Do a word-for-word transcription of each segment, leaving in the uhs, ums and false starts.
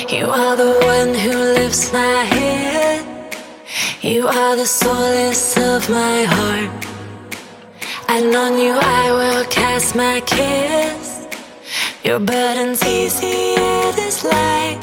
You are the one who lifts my head. You are the solace of my heart. And on you I will cast my kiss. Your burden's easy, it is light.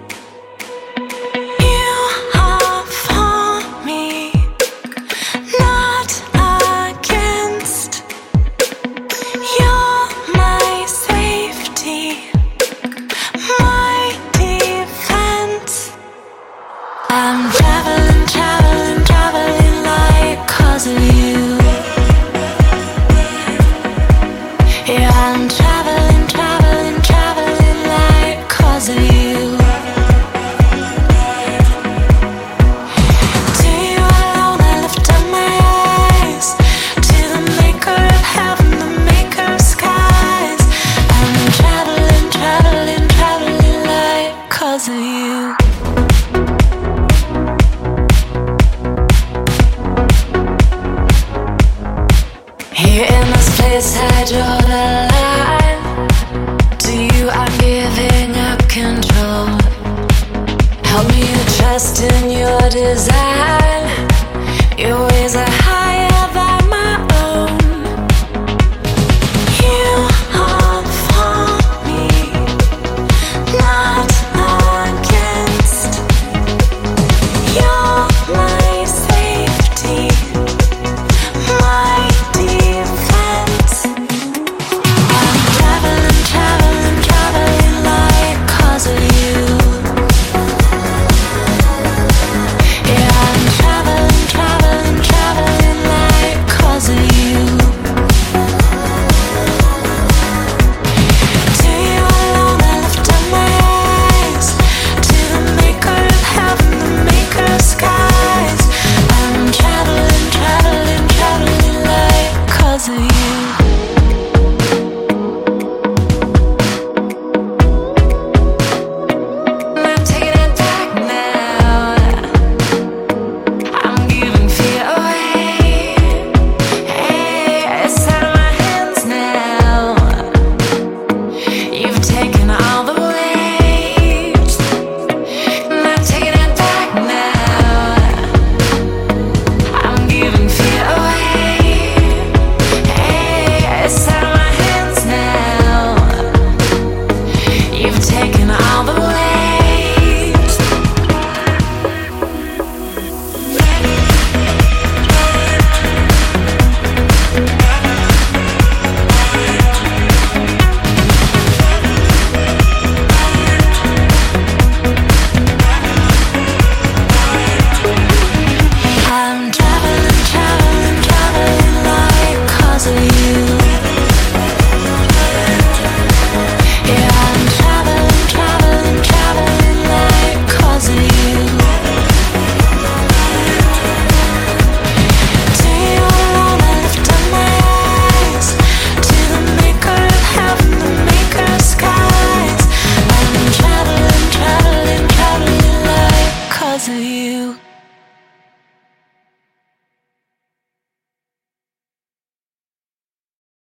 You are for me, not against. You're my safety, my defense. I'm traveling, traveling, traveling light 'cause of you. Yeah, I'm traveling, traveling, traveling light 'cause of you. To you alone I lift up my eyes, to the maker of heaven, the maker of skies. I'm traveling, traveling, traveling light 'cause of you. Here in this place I draw the line. To you I'm giving up control. Help me to trust in your design. Your ways are high